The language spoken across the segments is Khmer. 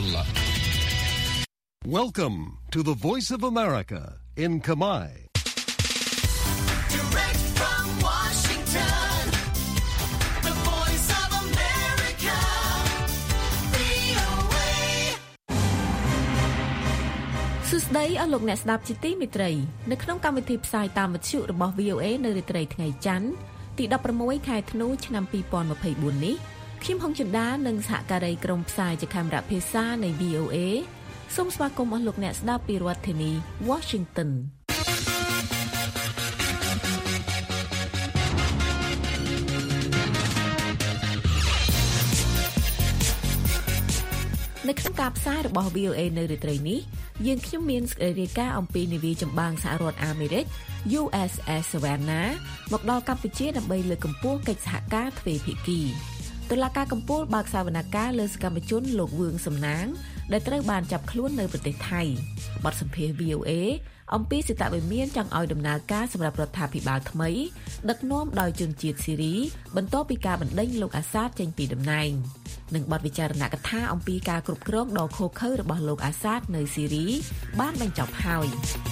Welcome to the Voice of America in Khmer. Direct from Washington, the Voice of America, VOA. សួស្តីអស់លោកអ្នកស្ដាប់ជាទីមេត្រីនៅក្នុងកម្មវិធីផ្សាយតាមវិទ្យុរបស់ VOA នៅរាត្រីថ្ងៃច័ន្ទទី16ខែធ្នូឆ្នាំ2024នេះខ្ញុំហុងចិន្តានិងសហការីក្រុមផ្សាយជាកាមេរ៉ាភាសានៃ VOA សូមស្វាគមន៍អស់លោកអ្នកស្ដាប់ពីរដ្ឋធានី Washington នៅក្នុងការផ្សាយរបស់ VOA នៅរាត្រីនេះយើងខ្ញុំមានសេចក្តីរាយការណ៍អំពីនាវាចម្បាំងសហរដ្ឋអាមេរិក USS Savannah មកដល់កម្ពុជាដើម្បីលើកកម្ពស់កិច្ចសហការទ្វេភាគីតុលាការកំពូលបើកសវនកម្មលើសកម្មជនលោកវឿងសំណាងដែលត្រូវបានចាប់ខ្លួននៅប្រទេសថៃបទសម្ភាសន៍ VOA អំពីសេតវិមានចង់ឲ្យដំណើរការសម្រាប់រដ្ឋាភិបាលថ្មីដឹកនាំដោយជនជាតិស៊ីរីបន្ទាប់ពីការបណ្តេញលោកអាសាតចេញពីតំណែងនិងបទវិចារណកថាអំពីការគ្រប់គ្រងដ៏ឃោរឃៅរបស់លោកអាសាតនៅស៊ីរីបានបញ្ចប់ហើយ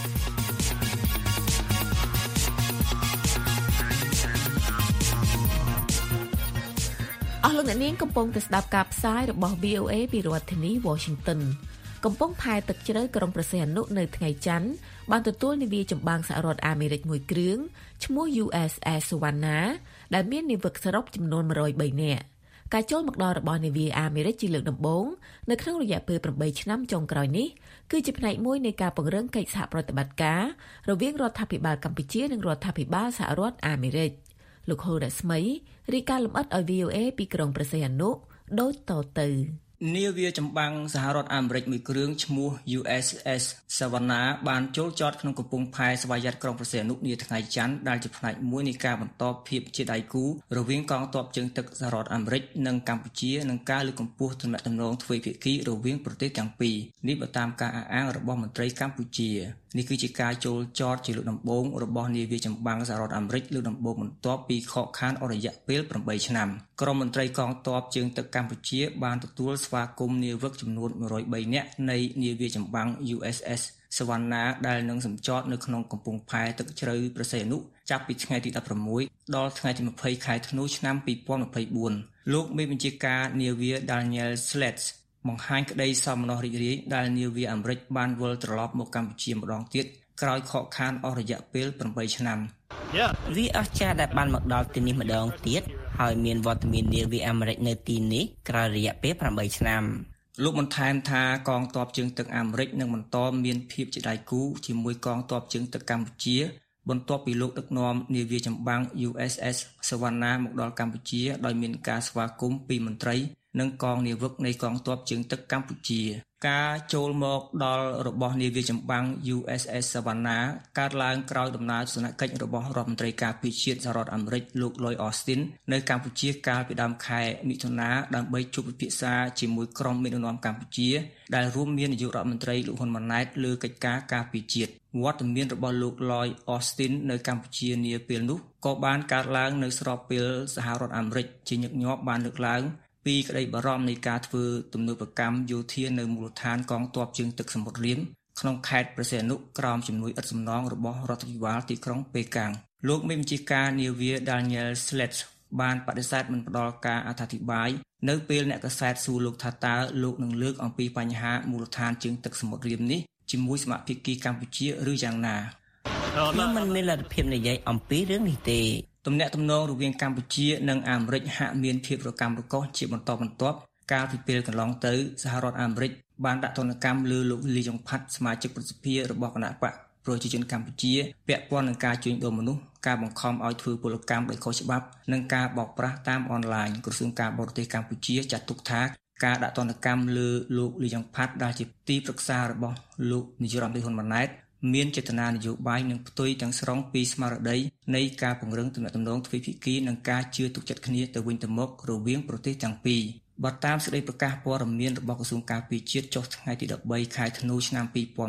អស់លោកអ្នកនាងកំពុងតែស្ដាប់ការផ្សាយរបស់ VOA ពីរដ្ឋធានី Washington កំពុងផែទឹកជ្រៅក្រុងព្រះសីហនុនៅថ្ងៃច័ន្ទបានទទួលនាវាចម្បាំងសហរដ្ឋអាមេរិកមួយគ្រឿងឈ្មោះ USS Savannah ដែលមាននាវិកសរុបចំនួន103នាក់ការចូលមកដល់របស់នាវាអាមេរិកជាលើកដំបូងនៅក្នុងរយៈពេល8ឆ្នាំចុងក្រោយនេះគឺជាផ្នែកមួយនៃការពង្រឹងកិច្ចសហប្រតិបត្តិការរវាងរដ្ឋាភិបាលកម្ពុជានិងរដ្ឋាភិបាលសហរដ្ឋអាមេរិកលោកហុលរស្មីរាយការណ៍លម្អិតឲ្យ VOA ពីក្រុងព្រះសីហនុដូចតទៅនាវាចម្បាំងសហរដ្ឋអាមេរិកមួយគ្រឿងឈ្មោះ USS Savannah បានចូលចតក្នុងកំពង់ផែស្វយ័តក្រុងព្រះសីហនុនាថ្ងៃច័ន្ទដែលជាផ្នែកមួយនៃការបន្តភាពជាដៃគូរវាងកងទ័ពជើងទឹកសហរដ្ឋអាមេរិកនិងកម្ពុជានិងការលើកកម្ពស់ទំនាក់ទំនងទ្វេភាគីរវាងប្រទេសទាំងពីរនេះបើតាមការអះអាងរបស់មន្ត្រីកម្ពុជានេះគឺជាការចូលចតជាលើកដំបូងរបស់នាវាចម្បាំងសហរដ្ឋអាមេរិកលើកដំបូងបន្ទាប់ពីខកខានអស់រយៈពេល8ឆ្នាំក្រុមមន្ត្រីកងទ័ពជើងទឹកកម្ពុជាបានទទួលស្វាគមន៍នាវិកចំនួន103នាក់នៃនាវាចម្បាំង USS Savannah ដែលនឹងសម្ចតនៅក្នុងកំពង់ផែទឹកជ្រៅព្រះសីហនុចាប់ពីថ្ងៃទី16ដល់ថ្ងៃទី20ខែធ្នូឆ្នាំ2024លោកមេបញ្ជាការនាវា Daniel Sledge បង្ហាញក្តីសោមនស្សរីករាយដែលនាវាអាមេរិកបានវិលត្រឡប់មកកម្ពុជាម្ដងទៀតក្រោយខកខានអស់រយៈពេល8ឆ្នាំវាអស្ចារ្យដែលបានមកដល់ទីនេះម្ដងទៀតហើយមានវត្តមាននាវាអាមេរិកនៅទីនេះក្រោយរយៈពេល8ឆ្នាំលោកបន្ថែមថាកងទ័ពជើងទឹកអាមេរិកនឹងបន្តមានភាពជាដៃគូជាមួយកងទ័ពជើងទឹកកម្ពុជាបន្ទាប់ពីលោកដឹកនាំនាវាចម្បាំង USS Savannah មកដល់កម្ពុជាដោយមានការស្វាគមន៍ពីមន្ត្រីនិងកងនាវិកនៃកងទ័ពជើងទឹកកម្ពុជាការចូលមកដល់របស់នាវាចម្បាំង USS Savannah កើតឡើងក្រោយដំណើរទស្សនកិច្ចរបស់រដ្ឋមន្ត្រីការពារជាតិសហរដ្ឋអាមេរិកលោក Lloyd Austin នៅកម្ពុជាកាលពីដើមខែមិថុនាដើម្បីជួបពិភាក្សាជាមួយក្រុមមេដឹកនាំកម្ពុជាដែលរួមមាននាយករដ្ឋមន្ត្រីលោកហ៊ុនម៉ាណែតលើកិច្ចការការពារជាតិវត្តមានរបស់លោក Lloyd Austin នៅកម្ពុជានាពេលនោះក៏បានកើតឡើងនៅស្របពេលសហរដ្ឋអាមេរិកជាញឹកញាប់បានលើកឡើងពីក្តីបារម្ភនៃការធ្វើទំនើបកម្មយោធានៅមូលដ្ឋានកងទ័ពជើងទឹកសមុទ្ររៀមក្នុងខេត្តព្រះសីហនុក្រោមជំនួយឥតសំណងរបស់រដ្ឋាភិបាលទីក្រុងប៉េកាំងលោកមេបញ្ជាការនាវា Daniel Sledge បានបដិសេធមិនផ្ដល់ការអត្ថាធិប្បាយនៅពេលអ្នកកាសែតសួរលោកថាតើលោកនឹងលើកអំពីបញ្ហាមូលដ្ឋានជើងទឹកសមុទ្ររៀមនេះជាមួយសមាជិកកម្ពុជាឬយ៉ាងណាខ្ញុំមិនមានលទ្ធភាពនិយាយអំពីរឿងនេះទេទំនាក់ទំនងរវាងកម្ពុជានិងអាមេរិកហាក់មានភាពរកាំរកូសជាបន្តបន្ទាប់កាលពីពេលកន្លងទៅសហរដ្ឋអាមេរិកបានដាក់ទណ្ឌកម្មលើលោកលីយ៉ុងផាត់សមាជិកប្រសិទ្ធិរបស់គណៈបកប្រជាជនកម្ពុជាពាក់ព័ន្ធនឹងការជួញដូរមនុស្សការបង្ខំឲ្យធ្វើពលកម្មដោយខុសច្បាប់និងការបោកប្រាស់តាមអនឡាញក្រសួងការបរទេសកម្ពុជាចាត់ទុកថាការដាក់ទណ្ឌកម្មលើលោកលីយ៉ុងផាត់ដែលជាទីប្រឹក្សារបស់លោកនាយករដ្ឋមន្ត្រីហ៊ុនម៉ាណែតមានចេតនានយោបាយនិងផ្ទុយទាំងស្រុងពីស្មារតីនៃការពង្រឹងទំនាក់ទំនងទ្វេភាគីនិងការជឿទុកចិត្តគ្នាទៅវិញទៅមករវាងប្រទេសទាំងពីរបើតាមសេចក្តីប្រកាសព័ត៌មានរបស់ក្រសួងការពារជាតិចុះថ្ងៃទី13ខែធ្នូឆ្នាំ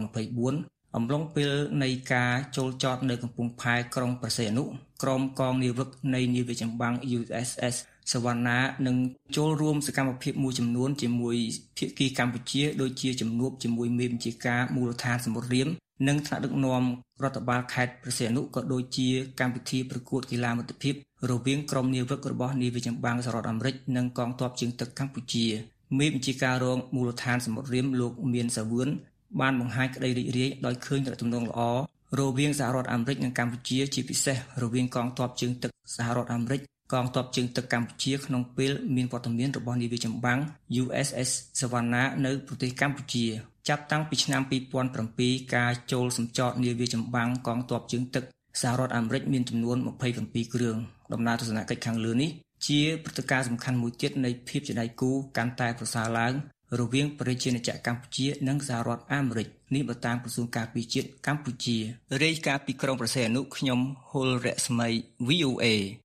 2024អំឡុងពេលនៃការចូលចតនៅកំពង់ផែក្រុងព្រះសីហនុក្រុមកងនាវិកនៃនាវាចម្បាំង USS សវណ្ណានឹងចូលរួមសកម្មភាពមួយចំនួនជាមួយភាគីកម្ពុជាដូចជាជំនួបជាមួយមេបញ្ជាការមូលដ្ឋានសមុទ្ររៀមនិងថ្នាក់ដឹកនាំរដ្ឋបាលខេត្តព្រះសីហនុក៏ដូចជាកម្មវិធីប្រកួតកីឡាមិត្តភាពរវាងក្រុមនាវិករបស់នាវាចម្បាំងសហរដ្ឋអាមេរិកនិងកងទ័ពជើងទឹកកម្ពុជាមេបញ្ជាការរងមូលដ្ឋានសមុទ្ររៀមលោកមានសាវឿនបានបង្ហាញក្តីរីករាយដោយឃើញទំនាក់ទំនងល្អរវាងសហរដ្ឋអាមេរិកនិងកម្ពុជាជាពិសេសរវាងកងទ័ពជើងទឹកសហរដ្ឋអាមេរិកកងទ័ពជើងទឹកកម្ពុជាក្នុងពេលមានវត្តមានរបស់នាវាចម្បាំង USS Savannah នៅប្រទេសកម្ពុជាចាប់តាំងពីឆ្នាំ2007ការចូលសម្ចតនាវាចម្បាំងកងទ័ពជើងទឹកសហរដ្ឋអាមេរិកមានចំនួន27គ្រឿងដំណើរទស្សនកិច្ចខាងលើនេះជាព្រឹត្តិការណ៍សំខាន់មួយទៀតនៃភាពជាដៃគូកាន់តែប្រសើរឡើងរវាងប្រជាណាចក្រកម្ពុជានិងសហរដ្ឋអាមេរិកនេះបើតាមក្រសួងការពារជាតិកម្ពុជារាយការណ៍ពីក្រុងព្រះសីហនុខ្ញុំហុលរស្មី VOA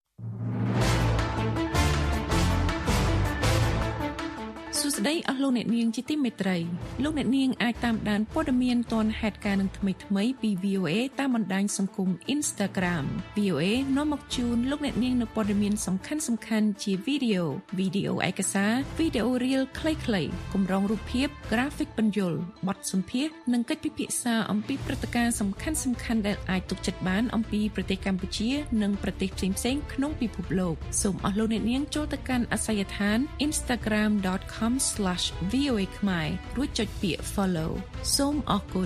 សួស្តីអស់លោកអ្នកនាងជាទីមេត្រីលោកអ្នកនាងអាចតាមដានព័ត៌មានទាន់ហេតុការណ៍នឹងថ្មីពី VOA តាមបណ្ដាញសង្គម Instagram VOA នាំមកជូនលោកអ្នកនាងនូវព័ត៌មានសំខាន់ៗជាវីដេអូឯកសារវីដេអូ Reel ខ្លីៗគម្រោងរូបភាព Graphic ពន្យល់បទសម្ភាសន៍និងកិច្ចពិភាក្សាអំពីព្រឹត្តិការណ៍សំខាន់ៗដែលអាចទុកចិត្តបានអំពីប្រទេសកម្ពុជានិងប្រទេសផ្សេងៗក្នុងពិភពលោកសូមអស់លោកអ្នកនាងចូលទៅកាន់អាសយដ្ឋាន instagram.com/VOA ខ្មែររួចចុចពាក្យ follow សូមអរគុណ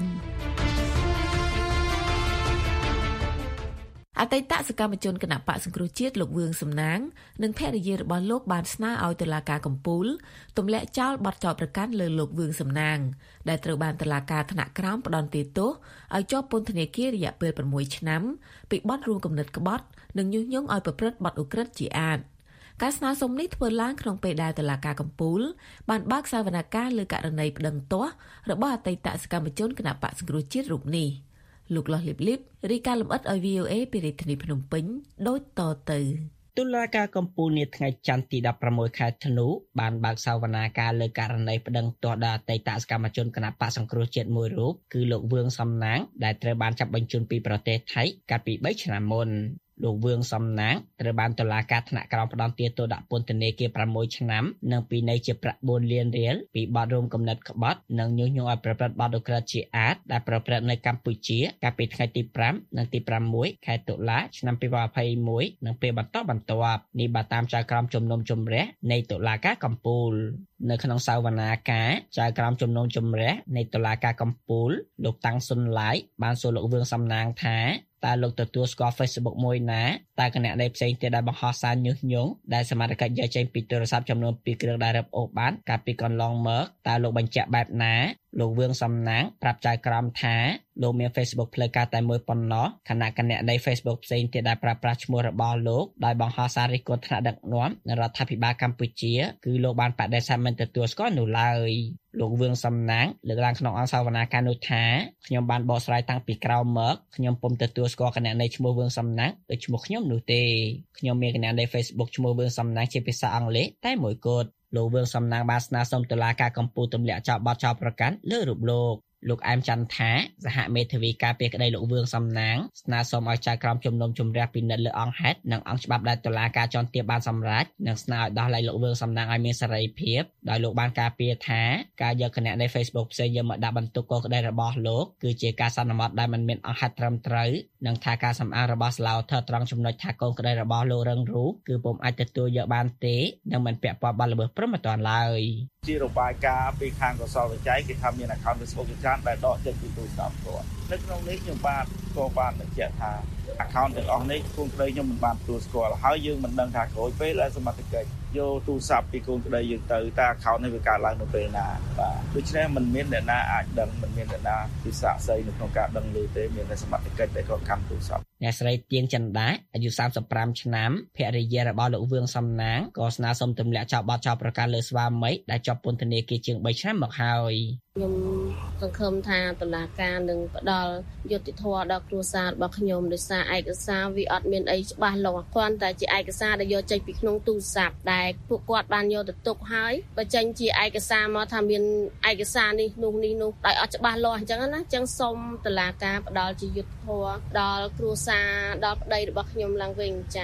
អតីតសកម្មជនគណបក្សសង្គ្រោះជាតិលោកវឿងសំណាងនិងភរិយារបស់លោកបានស្នើឲ្យតុលាការកំពូលទម្លាក់ចោលបទចោទប្រកាន់លើលោកវឿងសំណាងដែលត្រូវបានតុលាការថ្នាក់ក្រោមផ្តន្ទាទោសឲ្យជាប់ពន្ធនាគាររយៈពេល6ឆ្នាំពីបទរួមគំនិតក្បត់និងញុះញង់ឲ្យប្រព្រឹត្តបទឧក្រិដ្ឋជាអាតការស្នើសុំនេះធ្វើឡើងក្នុងពេលដែលតុលាការកំពូលបានបើកសវនកម្មលើករណីប្តឹងទាស់របស់អតីតសកម្មជនគណបក្សសង្គ្រោះជាតិរូបនេះលោកលាស់លីបរាយការណ៍លម្អិតឲ្យ VOA ពីរាជធានីភ្នំពេញដូចតទៅតុលាការកំពូលនាថ្ងៃច័ន្ទទី16ខែធ្នូបានបើកសវនាការលើករណីប្តឹងទាស់ដល់អតីតសកម្មជនគណបក្សសង្គ្រោះជាតិមួយរូបគឺលោកវឿងសំណាងដែលត្រូវបានចាប់បញ្ជូនពីប្រទេសថៃកាលពី3ឆ្នាំមុនលោកវឿងសំណាងត្រូវបានតុលាការថ្នាក់ក្រោមផ្តន្ទាទោសដាក់ពន្ធនាគារ6ឆ្នាំនិងពិន័យជាប្រាក់4លានរៀលពីបទរួមគំនិតក្បត់និងញុះញង់ឲ្យប្រព្រឹត្តបទឧក្រិដ្ឋជាអាតដែលប្រព្រឹត្តនៅកម្ពុជាកាលពីថ្ងៃទី5និងទី6ខែតុលាឆ្នាំ2021និងពេលបន្តបន្ទាប់នេះបើតាមចៅក្រមជំនុំជម្រះនៃតុលាការកំពូលនៅក្នុងសវនាការចៅក្រមជំនុំជម្រះនៃតុលាការកំពូលលោកតាំងសុនឡាយបានសួរលោកវឿងសំណាងថាតើលោកទទួលស្គាល់ Facebook មួយណាតើគណនីផ្សេងទៀតដែលបង្ហោះសារញុះញង់ដែលសមាជិកយកចេញពីទូរស័ព្ទចំនួន2គ្រឿងដែលរឹបអូសបានកាលពីកន្លងមកតើលោកបញ្ជាក់បែបណាលោកវឿងសំណាងប្រាប់ចៅក្រមថាលោកមាន Facebook ផ្លូវការតែមួយប៉ុណ្ណោះខណៈគណនី Facebook ផ្សេងទៀតដែលប្រើប្រាស់ឈ្មោះរបស់លោកដោយបង្ហោះសាររិះគន់ថ្នាក់ដឹកនាំរដ្ឋាភិបាលកម្ពុជាគឺលោកបានបដិសេធមិនទទួលស្គាល់នោះឡើយលោកវឿងសំណាងលើកឡើងក្នុងអង្គសវនាការនោះថាខ្ញុំបានបកស្រាយតាំងពីក្រោយមកខ្ញុំពុំទទួលស្គាល់គណនីឈ្មោះវឿងសំណាងដូចឈ្មោះខ្ញុំនោះទេខ្ញុំមានគណនី Facebook ឈ្មោះវឿងសំណាងជាភាសាអង់គ្លេសតែមួយគត់លោកវឿងសំណាងបានស្នើសុំតុលាការកំពូលទម្លាក់ចោលបទចោទប្រកាន់លើរូបលោកអែមច័ន្ទថាសហមេធាវីការពារក្តីលោកវឿងសំណាងស្នើសុំឲ្យចៅក្រមជំនុំជម្រះពិនិត្យលើអង្គហេតុនិងអង្គច្បាប់ដែលតុលាការជាន់ទាបបានសម្រេចនិងស្នើឲ្យដោះលែងលោកវឿងសំណាងឲ្យមានសេរីភាពដោយលោកបានការពារថាការយកគណនី Facebook ផ្សេងយកមកដាក់បន្ទុកកូនក្តីរបស់លោកគឺជាការសន្មតដែលមិនមានអង្គហេតុត្រឹមត្រូវនិងថាការសម្អាងរបស់ស្លាវធរត្រង់ចំណុចថាកូនក្តីរបស់លោករងរូគឺពុំអាចទទួលយកបានទេនិងមិនពាក់ព័ន្ធបទល្មើសព្រហ្មទណ្ឌឡើយជារបាយការណ៍ពីខាងកសលវិច័យគេថាមាន account Facebook ជាច្រើនដែលដកចេញពីទូរស័ព្ទគាត់នៅក្នុងនេះខ្ញុំបានបញ្ជាក់ថា account ទាំងអស់នេះកូនក្តីខ្ញុំមិនបានទទួលស្គាល់ហើយយើងមិនដឹងថាក្រោយពេលដែលសមត្ថកិច្ចយកទូរស័ព្ទពីកូនក្តីយើងទៅតែ account នេះវាកើតឡើងនៅពេលណាបាទដូច្នេះមិនមានអ្នកណាអាចដឹងមិនមានអ្នកណាពិសាកសីនៅក្នុងការដឹងឮទេមានតែសមត្ថកិច្ចដែលគាត់កាន់ទូរស័ព្ទអ្នកស្រីទៀងចន្ទាអាយុ35ឆ្នាំភរិយារបស់លោកវឿងសំណាងក៏ស្នើសុំទម្លាក់ចោលបទចោទប្រកាន់លើស្វាមីដែលជាប់ពន្ធនាគារជាង3ឆ្នាំមកហើយខ្ញុំសង្ឃឹមថាតុលាការនឹងផ្ដល់យុត្តិធម៌ដល់គ្រួសាររបស់ខ្ញុំដោយសារឯកសារវាអត់មានអីច្បាស់លាស់គ្រាន់តែជាឯកសារដែលយកចេញពីក្នុងទូរស័ព្ទដែលពួកគាត់បានយកទៅទុកហើយបើចេញជាឯកសារមកថាមានឯកសារនេះនោះដោយអត់ច្បាស់លាស់អញ្ចឹងណាអញ្ចឹងសូមតុលាការផ្ដល់ជាយុត្តិធម៌ដល់គ្រួសារដល់ប្តីរបស់ខ្ញុំឡើងវិញចា៎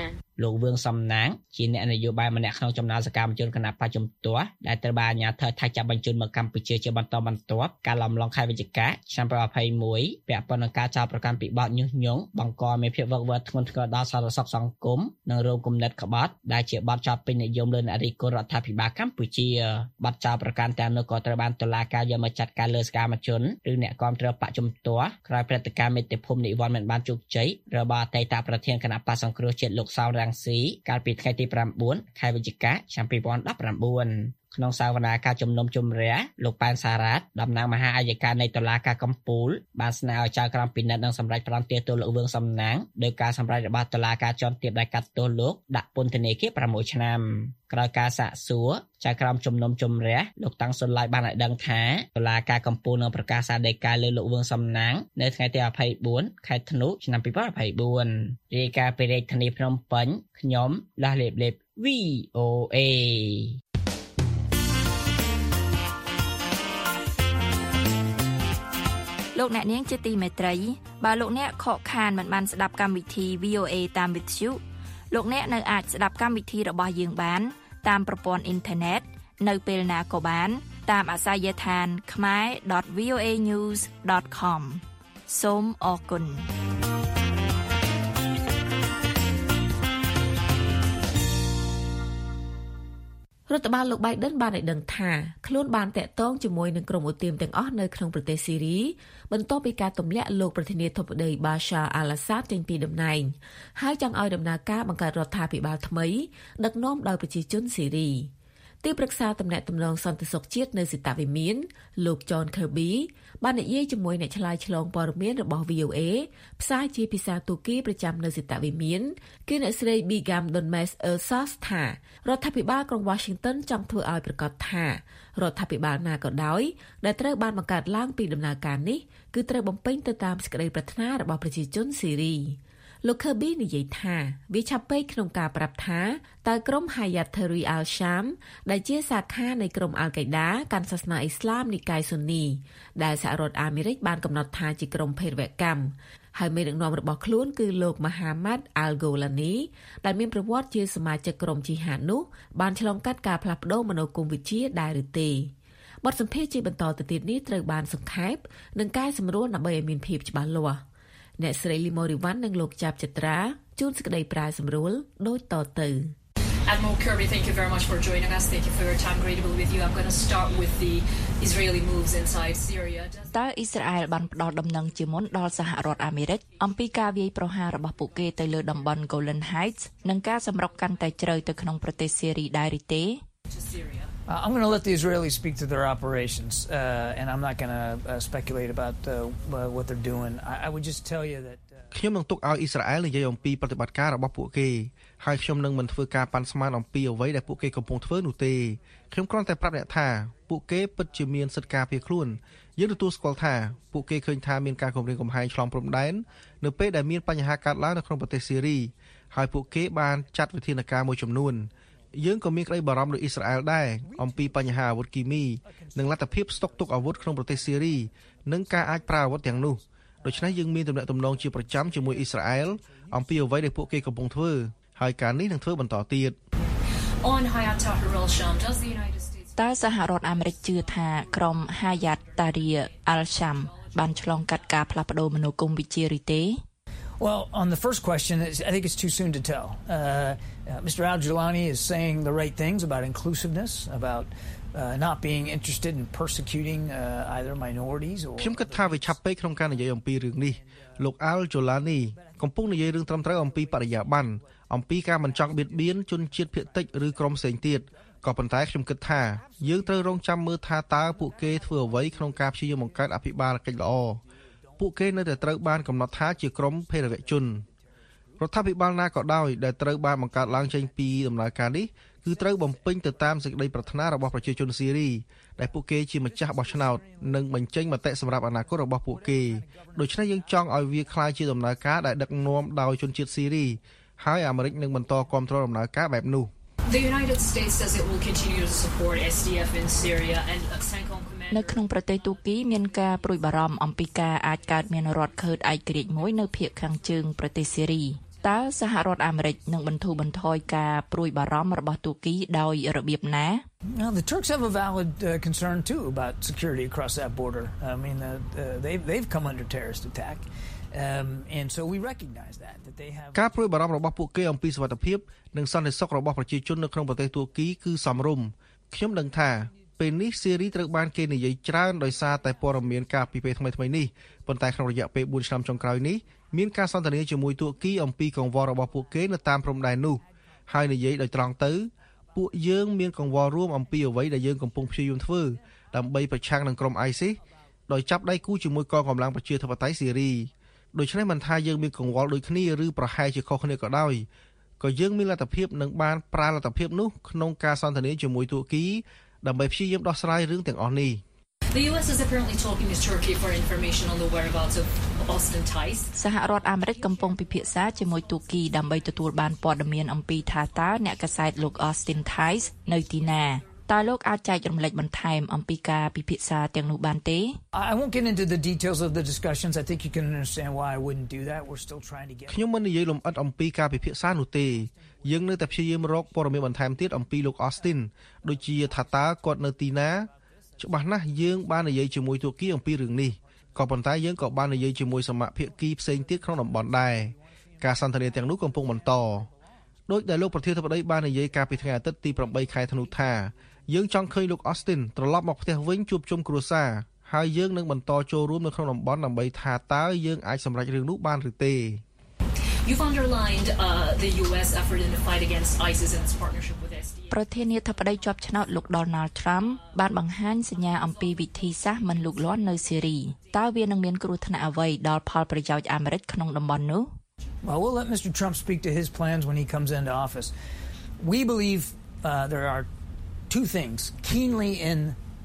លោកវឿងសំណាងជាអ្នកនយោបាយម្នាក់ក្នុងចំណោមសកម្មជនគណបកជំទាស់ដែលត្រូវបានអាជ្ញាធរថៃចាប់បញ្ជូនមកកម្ពុជាជាបន្តបន្ទាប់កាលអំឡុងខែវិច្ឆិកាឆ្នាំ2021ពាក់ព័ន្ធនឹងការចោទប្រកាន់ពីបទញុះញង់បង្កមានភាពវឹកវរធ្ងន់ធ្ងរដល់សន្តិសុខសង្គមនិងរោគគំនិតក្បត់ដែលជាបទចោទពេញនិយមលើអ្នករិះគន់រដ្ឋាភិបាលកម្ពុជាបទចោទប្រកាន់ទាំងនោះក៏ត្រូវបានតុលាការយកមកចាត់ការលើសកម្មជនឬអ្នកគាំទ្របកជំទាស់ក្រោយព្រឹត្តិការណ៍មេតិភូមិនិវត្តន៍មិនបានជោគជ័យរបស់អតីតប្រធានគណៈបក្សសង្គ្រោះជាតិលោកសោមរង្ស៊ីកាលពីថ្ងៃទី9ខែវិច្ឆិកាឆ្នាំ2019ក្នុងសវនាការជំនុំជម្រះលោកប៉ែនសារ៉ាតតំណាងមហាអัยការនៃតុលាការកំពូលបានស្នើឲ្យចៅក្រមពិនិត្យនិងសម្រេចផ្តន្ទាទោសលោកវឿងសំណាងដោយការសម្រេចរបស់តុលាការជាន់ទាបដែលកាត់ទោសលោកដាក់ពន្ធនាគារ6ឆ្នាំក្រោយការសាកសួរចៅក្រមជំនុំជម្រះលោកតាំងសុនឡាយបានឲ្យដឹងថាតុលាការកំពូលនឹងប្រកាសសាលដីកាលើលោកវឿងសំណាងនៅថ្ងៃទី24ខែធ្នូឆ្នាំ2024រាយការណ៍ពីរាជធានីភ្នំពេញខ្ញុំលាស់លេបលេប VOA លោកអ្នកនាងជាទីមេត្រីបើលោកអ្នកខកខានមិនបានស្ដាប់កម្មវិធី VOA តាមវិទ្យុលោកអ្នកនៅអាចស្ដាប់កម្មវិធីរបស់យើងបានតាមប្រព័ន្ធអ៊ីនធឺណិតនៅពេលណាក៏បានតាមអាសយដ្ឋាន khmer.voanews.com សូមអរគុណរដ្ឋបាលលោក Biden បានឲ្យដឹងថាខ្លួនបានតាក់ទងជាមួយនឹងក្រុមឧទាមទាំងអស់នៅក្នុងប្រទេសស៊ីរីបន្ទាប់ពីការទម្លាក់លោកប្រធានាធិបតី Bashar al-Assad ចេញពីតំណែងហើយចង់ឲ្យដំណើរការបង្កើតរដ្ឋាភិបាលថ្មីដឹកនាំដោយប្រជាជនស៊ីរីទីប្រឹក្សាតំណែងតំណងសន្តិសុខជាតិនៅសេតវិមានលោក John Kirby បាននិយាយជាមួយអ្នកឆ្លើយឆ្លងព័ត៌មានរបស់ VOA ផ្សាយជាភាសាទូគីប្រចាំនៅសេតវិមានគឺអ្នកស្រី Begum Donmes Ersas ថារដ្ឋាភិបាលក្រុង Washington ចង់ធ្វើឲ្យប្រកាសថារដ្ឋាភិបាលណាក៏ដោយដែលត្រូវបានបង្កើតឡើងពីដំណើរការនេះគឺត្រូវបំពេញទៅតាមសេចក្តីប្រាថ្នារបស់ប្រជាជនស៊ីរីលោក Kirby និយាយថាវាឆាប់ពេកក្នុងការប្រាប់ថាតើក្រុម Hayat Tahrir al-Sham ដែលជាសាខានៃក្រុម Al-Qaeda កាន់សាសនាអ៊ីស្លាមនិកាយស៊ូនីដែលសហរដ្ឋអាមេរិកបានកំណត់ថាជាក្រុមភេរវកម្មហើយមេដឹកនាំរបស់ខ្លួនគឺលោក Mohammad al-Golani ដែលមានប្រវត្តិជាសមាជិកក្រុមជីហាតនោះបានឆ្លងកាត់ការផ្លាស់ប្ដូរមនោគមវិជ្ជាដែរឬទេបទសម្ភាសន៍ជាបន្តទៅទៀតនេះត្រូវបានសង្ខេបនិងកែសម្រួលដើម្បីឲ្យមានភាពច្បាស់លាស់អ្នកស្រីលីម៉ូរីវ៉ាន់និងលោកចាប់ចត្រាជួនសេចក្តីប្រាយសម្រួលដូចតទៅ Admiral Kirby, thank you very much for joining us. Thank you for your time. Great to be with you. I'm going to start with the Israeli moves inside Syria. តើអ៊ីស្រាអែលបានផ្ដល់ដំណឹងជាមុនដល់សហរដ្ឋអាមេរិកអំពីការវាយប្រហាររបស់ពួកគេទៅលើតំបន់ Golan Heights និងការសម្រុកកាន់តែជ្រៅទៅក្នុងប្រទេសសេរីដែរឬទេ I'm going to let the Israelis speak to their operations, and I'm not going to speculate about what they're doing. I would just tell you that ខ្ញុំនឹងទុកឲ្យអ៊ីស្រាអែលនិយាយអំពីប្រតិបត្តិការរបស់ពួកគេហើយខ្ញុំនឹងមិនធ្វើការប៉ាន់ស្មានអំពីអ្វីដែលពួកគេកំពុងធ្វើនោះទេខ្ញុំគ្រាន់តែប្រាប់អ្នកថាពួកគេពិតជាមានសិទ្ធិការពារខ្លួនយើងទទួលស្គាល់ថាពួកគេឃើញថាមានការគំរាមកំហែងឆ្លងព្រំដែននៅពេលដែលមានបញ្ហាកើតឡើងនៅក្នុងប្រទេសសេរីហើយពួកគេបានចាត់វិធានការមួយចំនួនយើងក៏មានក្តីបារម្ភដូចអ៊ីស្រាអែលដែរអំពីបញ្ហាអាវុធគីមីនិងលទ្ធភាពស្តុកទុកអាវុធក្នុងប្រទេសសេរីនិងការអាចប្រើអាវុធទាំងនោះដូច្នេះយើងមានទំនាក់ទំនងជាប្រចាំជាមួយអ៊ីស្រាអែលអំពីអ្វីដែលពួកគេកំពុងធ្វើហើយការនេះនឹងធ្វើបន្តទៀតតើសហរដ្ឋអាមេរិកជឿថាក្រុម Hayat Tahrir al-Sham បានឆ្លងកាត់ការផ្លាស់ប្ដូរមនោគមវិជ្ជាឬទេ Well, on the first question, I think it's too soon to tell. Mr. al-Jilani is saying the right things about inclusiveness, about not being interested in persecuting either minorities or ខ្ញុំគិតថាវាឆាប់ពេកក្នុងការនិយាយអំពីរឿងនេះលោក al-Jilani កំពុងនិយាយរឿងត្រឹមត្រូវអំពីបរិយាបន្នអំពីការមិនចង់បៀតបៀនជនជាតិភាគតិចឬក្រុមផ្សេងទៀតក៏ប៉ុន្តែខ្ញុំគិតថាយើងត្រូវរងចាំមើលថាតើពួកគេធ្វើអ្វីក្នុងការព្យាយាមបង្កើតអភិបាលកិច្ចល្អពួកគេនៅតែត្រូវបានកំណត់ថាជាក្រុមភេរវជនរដ្ឋាភិបាលណាក៏ដោយដែលត្រូវបានបង្កើតឡើងចេញពីដំណើរការនេះគឺត្រូវបំពេញទៅតាមសេចក្តីប្រាថ្នារបស់ប្រជាជនស៊ីរីដែលពួកគេជាម្ចាស់បោះឆ្នោតនិងបញ្ចេញមតិសម្រាប់អនាគតរបស់ពួកគេដូច្នេះយើងចង់ឲ្យវាក្លាយជាដំណើរការដែលដឹកនាំដោយជនជាតិស៊ីរីហើយអាមេរិកនឹងបន្តគាំទ្រដំណើរការបែបនោះ The United States says it will continue to support SDF in Syria and CENTCOM command នៅក្នុងប្រទេសទូគីមានការព្រួយបារម្ភអំពីការអាចកើតមានរដ្ឋឃើតឯករាជ្យមួយនៅភាគខាងជើងប្រទេសសេរីតើសហរដ្ឋអាមេរិកនឹងបន្ធូរបន្ថយការព្រួយបារម្ភរបស់ទូគីដោយរបៀបណា Now, the Turks have a valid concern too about security across that border. I mean, they've come under terrorist attack, and so we recognize that they have. ការព្រួយបារម្ភរបស់ពួកគេអំពីសុវត្ថិភាពនិងសន្តិសុខរបស់ប្រជាជននៅក្នុងប្រទេសទួរគីគឺសមរម្យខ្ញុំដឹងថាពេលនេះសេរីត្រូវបានគេនិយាយច្រើនដោយសារតែព័ត៌មានការពីពេលថ្មីៗនេះប៉ុន្តែក្នុងរយៈពេល4ឆ្នាំចុងក្រោយនេះមានការសន្ទនាជាមួយទួរគីអំពីកង្វល់របស់ពួកគេនៅតាមព្រំដែននោះហើយនិយាយដោយត្រង់ទៅពួកយើងមានកង្វល់រួមអំពីអ្វីដែលយើងកំពុងព្យាយាមធ្វើដើម្បីប្រឆាំងនឹងក្រុម ISIS ដោយចាប់ដៃគូជាមួយកងកម្លាំងប្រជាធិបតេយ្យសេរីដូច្នេះមិនថាយើងមានកង្វល់ដូចគ្នាឬប្រហែលជាខុសគ្នាក៏ដោយក៏យើងមានលទ្ធភាពនឹងបានប្រើលទ្ធភាពនោះក្នុងការសន្ទនាជាមួយទួរគីដើម្បីព្យាយាមដោះស្រាយរឿងទាំងអស់នេះ The US is apparently talking to Turkey for information on the whereabouts of Austin Tice. សហរដ្ឋអាមេរិកកំពុងពិភាក្សាជាមួយទូគីដើម្បីទទួលបានព័ត៌មានអំពីថាតើអ្នកកាសែតលោក Austin Tice នៅទីណាតើលោកអាចចែករំលែកបន្ថែមអំពីការពិភាក្សាទាំងនោះបានទេ I won't get into the details of the discussions. I think you can understand why I wouldn't do that. We're still trying to get ខ្ញុំមិននិយាយលម្អិតអំពីការពិភាក្សានោះទេយើងនៅតែព្យាយាមរកព័ត៌មានបន្ថែមទៀតអំពីលោក Austin ដូចជាថាតើគាត់នៅទីណាច្បាស់ណាស់យើងបាននិយាយជាមួយទួរគីអំពីរឿងនេះក៏ប៉ុន្តែយើងក៏បាននិយាយជាមួយសមាភាគីផ្សេងទៀតក្នុងតំបន់ដែរការសន្ទនាទាំងនោះកំពុងបន្តដោយដែលលោកប្រធានាធិបតីបាននិយាយកាលពីថ្ងៃអាទិត្យទី8ខែធ្នូថាយើងចង់ឃើញលោក Austin ត្រឡប់មកផ្ទះវិញជួបជុំគ្រួសារហើយយើងនឹងបន្តចូលរួមនៅក្នុងតំបន់ដើម្បីថាតើយើងអាចសម្រេចរឿងនោះបានឬទេ You've underlined the US effort in the fight against ISIS and its partnership with SDF. ប្រធានាធិបតីជាប់ឆ្នោតលោក Donald Trump បានបង្ហាញសញ្ញាអំពីវិធីសាស្ត្រមិនលូកលាន់នៅសេរីតើវានឹងមានគ្រោះថ្នាក់អ្វីដល់ផលប្រយោជន៍អាមេរិកក្នុងតំបន់នោះ Well, we'll let Mr. Trump speak to his plans when he comes into office. We believe there are two things keenly in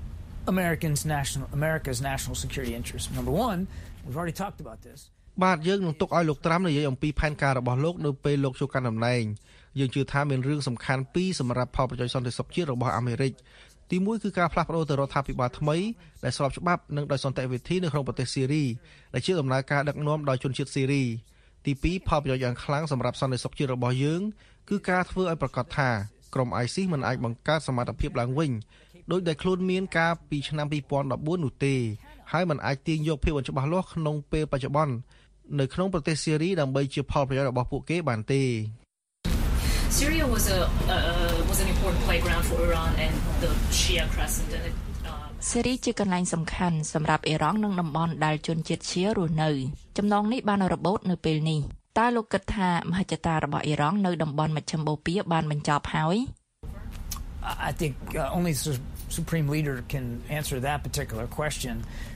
America's national security interest. Number one, we've already talked about this. បាទយើងនឹងទុកឲ្យលោកត្រាំនិយាយអំពីផែនការរបស់លោកនៅពេលលោកចូលកាន់តំណែងយើងជឿថាមានរឿងសំខាន់ពីរសម្រាប់ផលប្រយោជន៍សន្តិសុខជាតិរបស់អាមេរិកទី1គឺការផ្លាស់ប្ដូរទៅរដ្ឋាភិបាលថ្មីដែលស្របច្បាប់និងដោយសន្តិវិធីនៅក្នុងប្រទេសសេរីដែលជាដំណើរការដឹកនាំដោយជនជាតិសេរីទី2ផលប្រយោជន៍យ៉ាងខ្លាំងសម្រាប់សន្តិសុខជាតិរបស់យើងគឺការធ្វើឲ្យប្រកាសថាក្រុម ISIS មិនអាចបង្កើតសមត្ថភាពឡើងវិញដោយដែលខ្លួនមានការពីឆ្នាំ2014នោះទេហើយមិនអាចទាញយកភាពច្បាស់លាស់ក្នុងពេលបច្ចុប្បន្ននៅក្នុងប្រទេសសេរីដើម្បីជាផលប្រយោជន៍របស់ពួកគេបានទេ Syria was an important playground for Iran and the Shia Crescent and it សេរីជាកន្លែងសំខាន់សម្រាប់អ៊ីរ៉ង់និងតំបន់ដែលជនជាតិឈីរស់នៅចំណងនេះបានរបូតនៅពេលនេះតើលោកគិតថាមហិច្ឆតារបស់អ៊ីរ៉ង់នៅតំបន់មជ្ឈិមបូព៌ាបានបញ្ចប់ហើយ I think only the Supreme Leader can answer that particular question.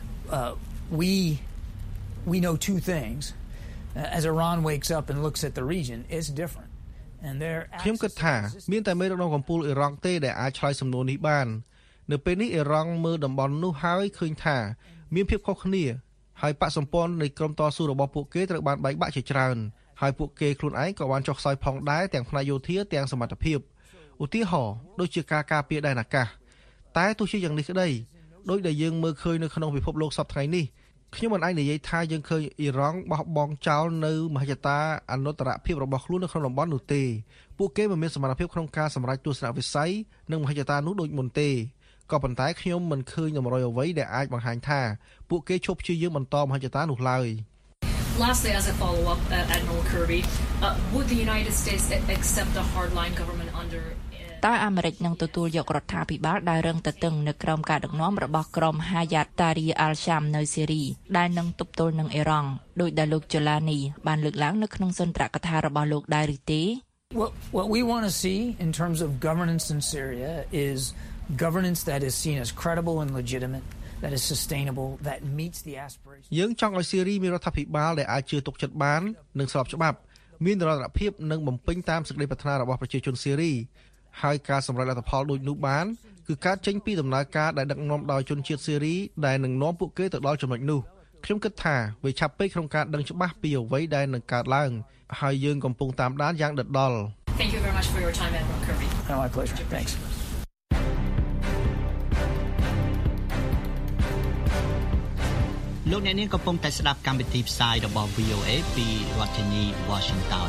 We know two things. As Iran wakes up and looks at the region, it's different. And there ខ្ញុំគិតថាមានតែមេដឹកនាំកំពូលអ៊ីរ៉ង់ទេដែលអាចឆ្លើយសំណួរនេះបាននៅពេលនេះអ៊ីរ៉ង់មើលតំបន់នោះហើយឃើញថាមានភាពខុសគ្នាហើយបកសម្ព័ន្ធនៃក្រុមតស៊ូរបស់ពួកគេត្រូវបានបែកបាក់ជាច្រើនហើយពួកគេខ្លួនឯងក៏បានចុះខ្សោយផងដែរទាំងផ្នែកយោធាទាំងសមត្ថភាពឧទាហរណ៍ដូចជាការការពារដែនអាកាសតែទោះជាយ៉ាងនេះក្តីដោយដែលយើងមើលឃើញនៅក្នុងពិភពលោកសប្តាហ៍ថ្ងៃនេះខ្ញុំមិនអាចនិយាយថាយើងឃើញអ៊ីរ៉ង់បោះបង់ចោលនៅមហិច្ឆតាអនុត្តរភាពរបស់ខ្លួននៅក្នុងតំបន់នោះទេពួកគេមិនមានសមត្ថភាពក្នុងការសម្រេចទស្សនវិស័យនិងមហិច្ឆតានោះដូចមុនទេក៏ប៉ុន្តែខ្ញុំមិនឃើញតម្រុយអ្វីដែលអាចបង្ហាញថាពួកគេឈប់ព្យាយាមបន្តមហិច្ឆតានោះឡើយ Lastly, as a follow-up, Admiral Kirby, would the United States accept a hardline government under តើអាមេរិកនឹងទទួលយករដ្ឋាភិបាលដែលរឹងទទឹងនៅក្រោមការដឹកនាំរបស់ក្រុម Hayat Tahrir al-Sham នៅសេរីដែលនឹងទប់ទល់នឹងអ៊ីរ៉ង់ដោយដែលលោក Jolani បានលើកឡើងនៅក្នុងសន្ទរកថារបស់លោកដែរឬទេ What we want to see in terms of governance in Syria is governance that is seen as credible and legitimate, that is sustainable, that meets the aspirations. យើងចង់ឲ្យសេរីមានរដ្ឋាភិបាលដែលអាចជឿទុកចិត្តបាននិងស្របច្បាប់មាននិរន្តរភាពនិងបំពេញតាមសេចក្តីប្រាថ្នារបស់ប្រជាជនសេរីហើយការសម្រេចលទ្ធផលដូចនោះបានគឺការចេញពីដំណើរការដែលដឹកនាំដោយជនជាតិសេរីដែលនឹងនាំពួកគេទៅដល់ចំណុចនោះខ្ញុំគិតថាវាឆាប់ពេកក្នុងការដឹងច្បាស់ពីអ្វីដែលនឹងកើតឡើងហើយយើងកំពុងតាមដានយ៉ាងដិតដល់ Thank you very much for your time, Admiral Kirby. My pleasure. Thanks. លលោកអ្នកនាងកំពុងតែស្ដាប់កម្មវិធីផ្សាយរបស់ VOA ពីរដ្ឋធានី Washington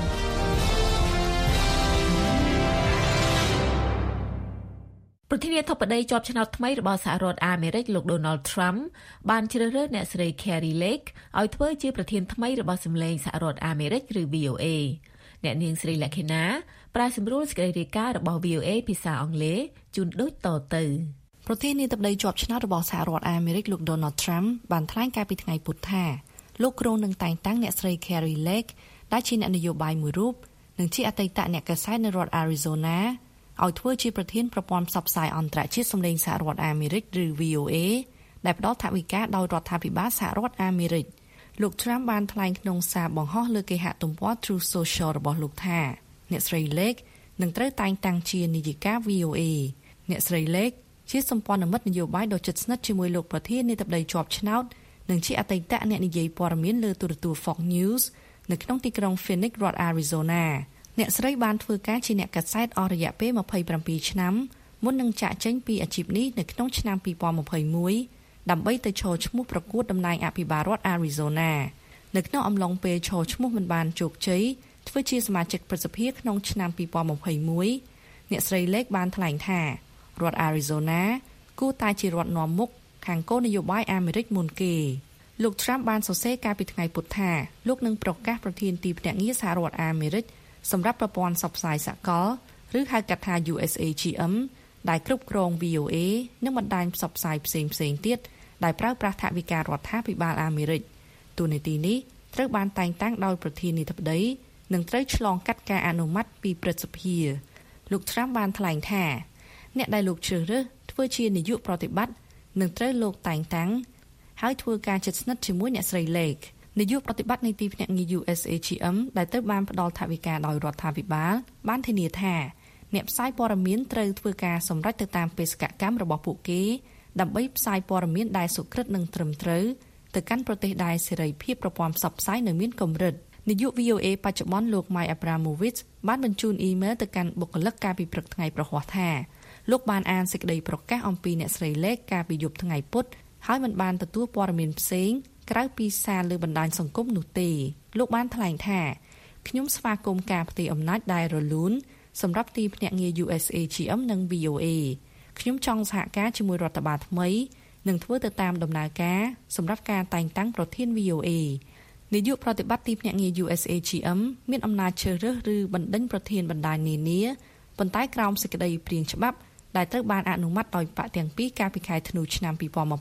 ប្រធានាធិបតីជាប់ឆ្នោតថ្មីរបស់សហរដ្ឋអាមេរិកលោក Donald Trump បានជ្រើសរើសអ្នកស្រី Kari Lake ឲ្យធ្វើជាប្រធានថ្មីរបស់សម្លេងសហរដ្ឋអាមេរិកឬ VOA អ្នកនាងស្រីលក្ខិណាប្រាសម្រួលសេចក្តីរាយការណ៍របស់ VOA ភាសាអង់គ្លេសជូនដូចតទៅប្រធានាធិបតីជាប់ឆ្នោតរបស់សហរដ្ឋអាមេរិកលោក Donald Trump បានថ្លែងកាលពីថ្ងៃពុធថាលោកគ្រោងនឹងតែងតាំងអ្នកស្រី Kari Lake ដែលជាអ្នកនយោបាយមួយរូបនិងជាអតីតអ្នកកាសែតនៅរដ្ឋ Arizona ឲ្យធ្វើជាប្រធានប្រព័ន្ធផ្សព្វផ្សាយអន្តរជាតិសម្លេងសហរដ្ឋអាមេរិកឬ VOA ដែលផ្ដល់ថវិកាដោយរដ្ឋាភិបាលសហរដ្ឋអាមេរិកលោក Trump បានថ្លែងក្នុងសារបង្ហោះលើគេហទំព័រ Truth Social របស់លោកថាអ្នកស្រី Lake នឹងត្រូវតែងតាំងជានាយិកា VOA អ្នកស្រី Lake ជាសម្ព័ន្ធមិត្តនយោបាយដ៏ជិតស្និទ្ធជាមួយលោកប្រធានាធិបតីជាប់ឆ្នោតនិងជាអតីតអ្នកនិយាយព័ត៌មានលើទូរទស្សន៍ Fox News នៅក្នុងទីក្រុង Phoenix រដ្ឋ Arizona អ្នកស្រីបានធ្វើការជាអ្នកកាសែតអស់រយៈពេល27ឆ្នាំមុននឹងចាកចេញពីអាជីពនេះនៅក្នុងឆ្នាំ2021ដើម្បីទៅឈរឈ្មោះប្រកួតតំណែងអភិបាលរដ្ឋ Arizona នៅក្នុងអំឡុងពេលឈរឈ្មោះមិនបានជោគជ័យធ្វើជាសមាជិកព្រឹទ្ធសភាក្នុងឆ្នាំ2021អ្នកស្រី Lake បានថ្លែងថារដ្ឋ Arizona គួរតែជារដ្ឋនាំមុខខាងគោលនយោបាយអាមេរិកមុនគេលោក Trump បានសរសេរកាលពីថ្ងៃពុធថាលោកនឹងប្រកាសប្រធានទីភ្នាក់ងារសហរដ្ឋអាមេរិកសម្រាប់ប្រព័ន្ធផ្សព្វផ្សាយសកលឬហៅកាត់ថា USAGM ដែលគ្រប់គ្រង VOA និងបណ្ដាញផ្សព្វផ្សាយផ្សេងៗទៀតដែលប្រើប្រាស់ថវិការដ្ឋាភិបាលអាមេរិកតួនាទីនេះត្រូវបានតែងតាំងដោយប្រធានាធិបតីនិងត្រូវឆ្លងកាត់ការអនុម័តពីព្រឹទ្ធសភាលោក Trump បានថ្លែងថាអ្នកដែលលោកជ្រើសរើសធ្វើជានាយកប្រតិបត្តិនឹងត្រូវលោកតែងតាំងហើយធ្វើការជិតស្និទ្ធជាមួយអ្នកស្រី Lake នាយកប្រតិបត្តិនៃទីភ្នាក់ងារ USAGM ដែលត្រូវបានផ្ដល់ថវិកាដោយរដ្ឋាភិបាលបានធានាថាអ្នកផ្សាយព័ត៌មានត្រូវធ្វើការសម្រេចទៅតាមបេសកកម្មរបស់ពួកគេដើម្បីផ្សាយព័ត៌មានដែលសុក្រឹតនិងត្រឹមត្រូវទៅកាន់ប្រទេសដែលសេរីភាពប្រព័ន្ធផ្សព្វផ្សាយនៅមានកម្រិតនាយក VOA បច្ចុប្បន្នលោក Mike Abramovich បានបញ្ជូនអ៊ីមែលទៅកាន់បុគ្គលិកកាលពីព្រឹកថ្ងៃប្រហ័សថាលោកបានអានសេចក្តីប្រកាសអំពីអ្នកស្រី Lake កាលពីយប់ថ្ងៃពុធហើយមិនបានទទួលព័ត៌មានផ្សេងក្រៅពីសារលើបណ្ដាញសង្គមនោះទេលោកបានថ្លែងថាខ្ញុំស្វាគមន៍ការផ្ទេរអំណាចដែលរលូនសម្រាប់ទីភ្នាក់ងារ USAGM និង VOA ខ្ញុំចង់សហការជាមួយរដ្ឋបាលថ្មីនិងធ្វើទៅតាមដំណើរការសម្រាប់ការតែងតាំងប្រធាន VOA នាយកប្រតិបត្តិទីភ្នាក់ងារ USAGM មានអំណាចជ្រើសរើសឬបណ្ដេញប្រធានបណ្ដាញនានាប៉ុន្តែក្រោមសេចក្តីព្រាងច្បាប់ដែលត្រូវបានអនុម័តដោយបកទាំងពីរកាលពីខែធ្នូឆ្នាំ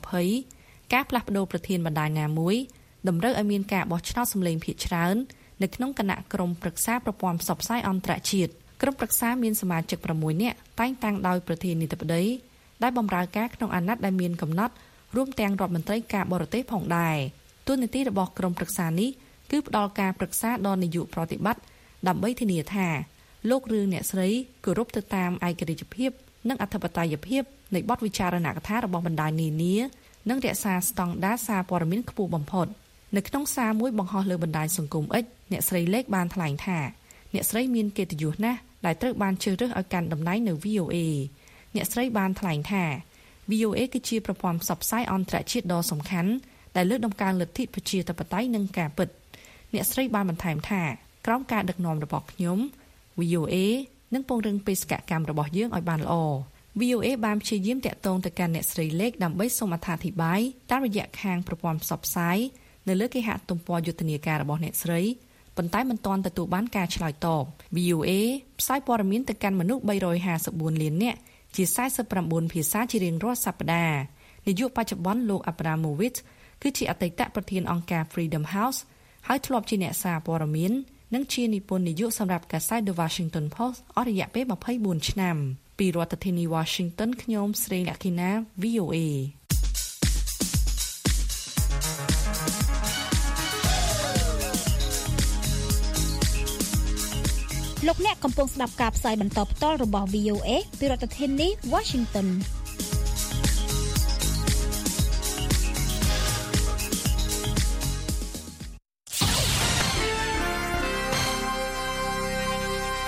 2020ការផ្លាស់ប្តូរប្រធានបណ្ដាញណាមួយតម្រូវឲ្យមានការបោះឆ្នោតសម្លេងភាគច្រើននៅក្នុងគណៈក្រុមប្រឹក្សាប្រព័ន្ធផ្សព្វផ្សាយអន្តរជាតិក្រុមប្រឹក្សាមានសមាជិក6នាក់តែងតាំងដោយប្រធានាធិបតីដែលបម្រើការក្នុងអាណត្តិដែលមានកំណត់រួមទាំងរដ្ឋមន្ត្រីការបរទេសផងដែរតួនាទីរបស់ក្រុមប្រឹក្សានេះគឺផ្ដល់ការប្រឹក្សាដល់នាយកប្រតិបត្តិដើម្បីធានាថាលោកឬអ្នកស្រីគោរពទៅតាមឯករាជ្យភាពនិងអធិបតេយ្យភាពនៃបទវិចារណកថារបស់បណ្ដាញនានានិងរក្សាស្តង់ដារសារព័ត៌មានខ្ពស់បំផុតនៅក្នុងសារមួយបង្ហោះលើបណ្ដាញសង្គម X អ្នកស្រី Lake បានថ្លែងថាអ្នកស្រីមានកិត្តិយសណាស់ដែលត្រូវបានជ្រើសរើសឲ្យកាន់តំណែងនៅ VOA អ្នកស្រីបានថ្លែងថា VOA គឺជាប្រព័ន្ធផ្សព្វផ្សាយអន្តរជាតិដ៏សំខាន់ដែលលើកតម្កើងលទ្ធិប្រជាធិបតេយ្យនិងការពិតអ្នកស្រីបានបន្ថែមថាក្រោមការដឹកនាំរបស់ខ្ញុំ VOA នឹងពង្រឹងបេសកកម្មរបស់យើងឲ្យបានល្អ VOA បានព្យាយាមតាក់ទងទៅកាន់អ្នកស្រី Lake ដើម្បីសូមអត្ថាធិប្បាយតាមរយៈខាងប្រព័ន្ធផ្សព្វផ្សាយនៅលើគេហទំព័រយុទ្ធនាការរបស់អ្នកស្រីប៉ុន្តែមិនទាន់ទទួលបានការឆ្លើយតប VOA ផ្សាយព័ត៌មានទៅកាន់មនុស្ស354លាននាក់ជា49ភាសាជារៀងរាល់សប្តាហ៍នាយកបច្ចុប្បន្នលោក Abramovich គឺជាអតីតប្រធានអង្គការ Freedom House ហើយធ្លាប់ជាអ្នកសារព័ត៌មាននិងជានិពន្ធនាយកសម្រាប់កាសែត The Washington Post អស់រយៈពេល24ឆ្នាំពីរដ្ឋធានី Washington ខ្ញុំស្រីលក្ខិណា VOA លោកអ្នកកំពុងស្ដាប់ការផ្សាយបន្តផ្ទាល់របស់ VOA ពីរដ្ឋធានី Washingtonត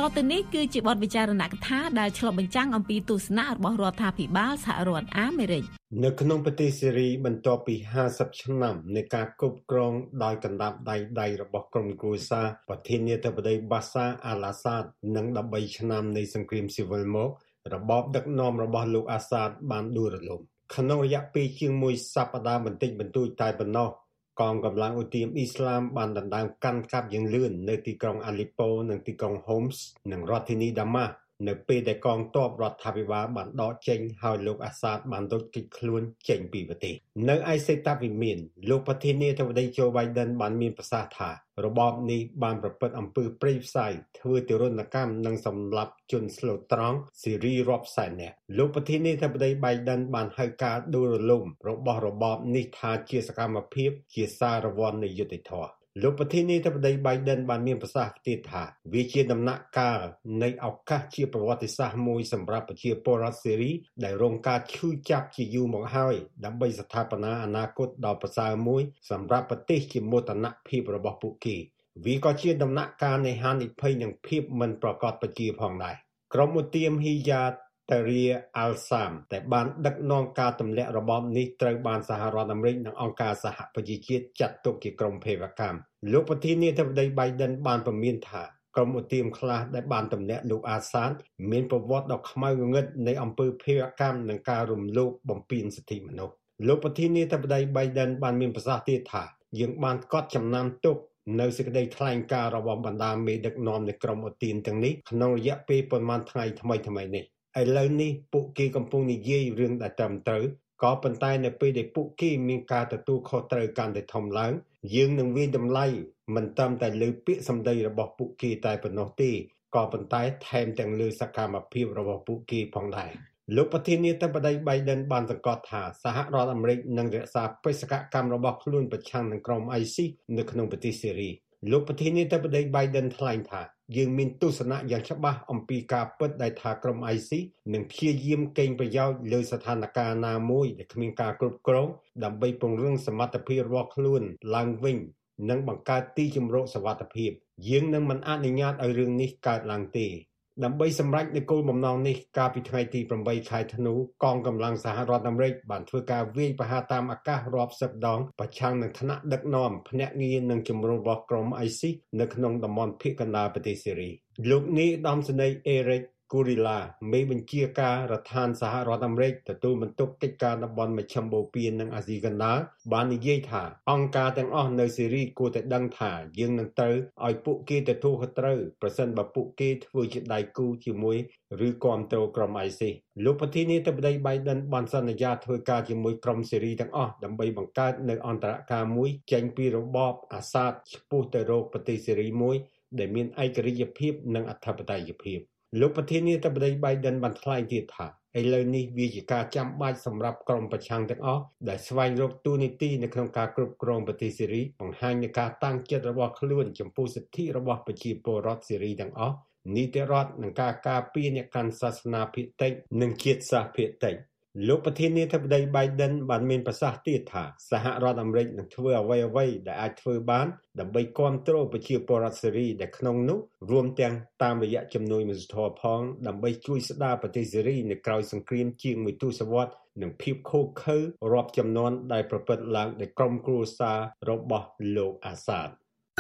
តទៅនេះគឺជាបទវិចារណកថាដែលឆ្លុះបញ្ចាំងអំពីទស្សនៈរបស់រដ្ឋាភិបាលសហរដ្ឋអាមេរិកនៅក្នុងប្រទេសសេរីបន្ទាប់ពី50ឆ្នាំនៃការគ្រប់គ្រងដោយកណ្ដាប់ដៃរបស់ក្រុមគ្រួសារប្រធានាធិបតីបាសាអាល់អាសាដនិង13ឆ្នាំនៃសង្គ្រាមស៊ីវិលមករបបដឹកនាំរបស់លោកអាសាដបានដួលរលំក្នុងរយៈពេលជាង1សប្តាហ៍បន្តិចបន្តួចតែប៉ុណ្ណោះកងកម្លាំងឧទាមអ៊ីស្លាមបានដណ្ដើមកាន់កាប់យ៉ាងលឿននៅទីក្រុងអាលីប៉ូនិងទីក្រុងហូមส์និងរដ្ឋធានីដាម៉ាស់នៅពេលដែលកងទ័ពរដ្ឋាភិបាលបានដកចេញហើយលោកអាសាដបានរត់គេចខ្លួនចេញពីប្រទេសនៅឯសេតាវិមានលោកប្រធានាធិបតីโจ Biden បានមានប្រសាសន៍ថារបបនេះបានប្រព្រឹត្តអំពើព្រៃផ្សៃធ្វើទារុណកម្មនិងសម្លាប់ជនស្លូតត្រង់សេរីរាប់សែននាក់លោកប្រធានាធិបតី Biden បានហៅការដួលរលំរបស់របបនេះថាជាសកម្មភាពជាសារវ័ននៃយុត្តិធម៌លោកប្រធានាធិបតី Biden បានមានប្រសាសន៍ទៀតថាវាជាដំណាក់កាលនៃឱកាសជាប្រវត្តិសាស្ត្រមួយសម្រាប់ប្រជាពលរដ្ឋសេរីដែលរងការឈឺចាប់ជាយូរមកហើយដើម្បីស្ថាបនាអនាគតដ៏ប្រសើរមួយសម្រាប់ប្រទេសជាមោទនភាពរបស់ពួកគេវាក៏ជាដំណាក់កាលនៃហានិភ័យនិងភាពមិនប្រកបប្រជាផងដែរក្រុមឧទាមហ៊ីយ៉ាតារីអាល់សាមតែបានដឹកនាំការទម្លាក់របបនេះត្រូវបានសហរដ្ឋអាមេរិកនិងអង្គការសហប្រជាជាតិចាត់ទុកជាក្រុមភេរវកម្មលោកប្រធានាធិបតី Biden បានព្រមានថាក្រុមឧទាមខ្លះដែលបានទម្លាក់លោកអាសាដមានប្រវត្តិដ៏ខ្មៅងងឹតនៃអំពើភេរវកម្មនិងការរំលោភបំពានសិទ្ធិមនុស្សលោកប្រធានាធិបតី Biden បានមានប្រសាសន៍ទៀតថាយើងបានកត់ចំណាំទុកនៅសេចក្តីថ្លែងការណ៍របស់បណ្ដាមេដឹកនាំនៃក្រុមឧទាមទាំងនេះក្នុងរយៈពេលប្រមាណថ្ងៃថ្មីនេះឥឡូវនេះពួកគេកំពុងនិយាយរឿងដែលត្រឹមត្រូវក៏ប៉ុន្តែនៅពេលដែលពួកគេមានការទទួលខុសត្រូវកាន់តែធំឡើងយើងនឹងវាយតម្លៃមិនត្រឹមតែលើពាក្យសម្ដីរបស់ពួកគេតែប៉ុណ្ណោះទេក៏ប៉ុន្តែថែមទាំងលើសកម្មភាពរបស់ពួកគេផងដែរលោកប្រធានាធិបតី Biden បានសង្កត់ថាសហរដ្ឋអាមេរិកនឹងរក្សាបេសកកម្មរបស់ខ្លួនប្រឆាំងនឹងក្រុម ISIS នៅក្នុងប្រទេសសេរីលោកប្រធានាធិបតី Biden ថ្លែងថាយើងមានទស្សនៈយ៉ាងច្បាស់អំពីការពិតដែលថាក្រុម ISIS នឹងព្យាយាមកេងប្រយោជន៍លើស្ថានភាពណាមួយដែលគ្មានការគ្រប់គ្រងដើម្បីពង្រឹងសមត្ថភាពរបស់ខ្លួនឡើងវិញនិងបង្កើតទីជម្រកសុវត្ថិភាពយើងនឹងមិនអនុញ្ញាតឲ្យរឿងនេះកើតឡើងទេដើម្បីសម្រេចនូវគោលបំណងនេះកាលពីថ្ងៃទី8ខែធ្នូកងកម្លាំងសហរដ្ឋអាមេរិកបានធ្វើការវាយប្រហារតាមអាកាសរាប់សិបដងប្រឆាំងនឹងថ្នាក់ដឹកនាំភ្នាក់ងារនិងជំរុញរបស់ក្រុម ISIS នៅក្នុងតំបន់ភាគកណ្ដាលប្រទេសសេរីលោកនាយឧត្តមសេនីយ៍ Eric Kurilla មេបញ្ជាការរដ្ឋាភិបាលសហរដ្ឋអាមេរិកទទួលបន្ទុកកិច្ចការតំបន់មជ្ឈមបូព៌ានិងអាស៊ីកណ្ដាលបាននិយាយថាអង្គការទាំងអស់នៅសេរីគួរតែដឹងថាយើងនឹងត្រូវឲ្យពួកគេទទួលខុសត្រូវប្រសិនបើពួកគេធ្វើជាដៃគូជាមួយឬគាំទ្រក្រុម ISIS លោកប្រធានាធិបតី Biden បានសន្យាធ្វើការជាមួយក្រុមសេរីទាំងអស់ដើម្បីបង្កើតនៅអន្តរការមួយចេញពីរបបអាសាដឆ្ពោះទៅរកប្រទេសសេរីមួយដែលមានឯករាជ្យភាពនិងអធិបតេយ្យភាពលោកប្រធានាធិបតី Biden បានថ្លែងទៀតថាឥឡូវនេះវាជាការចាំបាច់សម្រាប់ក្រុមប្រឆាំងទាំងអស់ដែលស្វែងរកទូនីតិនៅក្នុងការគ្រប់គ្រងប្រទេសសេរីបង្ហាញនូវការតាំងចិត្តរបស់ខ្លួនចំពោះសិទ្ធិរបស់ប្រជាពលរដ្ឋសេរីទាំងអស់នីតិរដ្ឋនិងការការពារអ្នកកាន់សាសនាភាគតិចនិងជាតិសាសន៍ភាគតិចលោកប្រធានាធិបតី Biden បានមានប្រសាសន៍ទៀតថាសហរដ្ឋអាមេរិកនឹងធ្វើអ្វីៗដែលអាចធ្វើបានដើម្បីគាំទ្រប្រជាពលរដ្ឋសេរីដែលក្នុងនោះរួមទាំងតាមរយៈជំនួយមនុស្សធម៌ផងដើម្បីជួយស្ដារប្រទេសសេរីនៅក្រោយសង្គ្រាមជាង1ទសវត្សរ៍និងភាពឃោរឃៅរាប់ចំនួនដែលប្រព្រឹត្តឡើងដោយក្រុមគ្រួសាររបស់លោកអាសាដ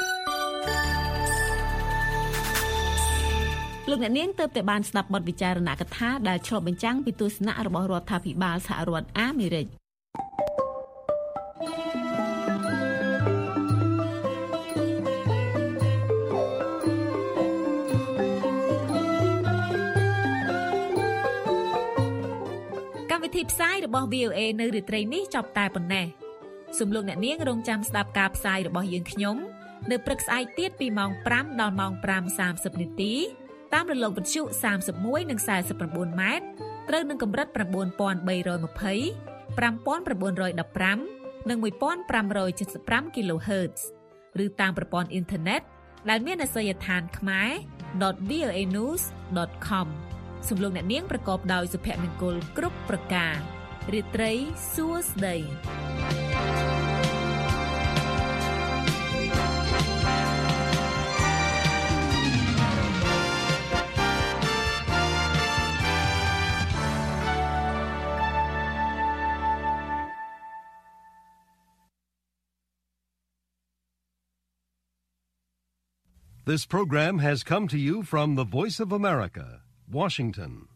លោកអ្នកនាងទើបតែបានស្ដាប់បទវិចារណកថាដែលឆ្លុះបញ្ចាំងពីទស្សនៈរបស់រដ្ឋាភិបាលសហរដ្ឋអាមេរិកកម្មវិធីផ្សាយរបស់ VOA នៅរាត្រីនេះចប់តែប៉ុណ្ណេះសូមលោកអ្នកនាងរងចាំស្ដាប់ការផ្សាយរបស់យើងខ្ញុំនៅព្រឹកស្អែកទៀតពីម៉ោង 5 ដល់ម៉ោង 5:30 នាទីតាមរលកវិទ្យុ31និង49ម៉ែត្រត្រូវនឹងកម្រិត 9320 5915 និង 1575 kHz ឬតាមប្រព័ន្ធអ៊ីនធឺណិតដែលមានអាសយដ្ឋានkhmer.voanews.com សូមលោកអ្នកនាងប្រកបដោយសុភមង្គលគ្រប់ប្រការរាត្រីសួស្តី This program has come to you from the Voice of America, Washington.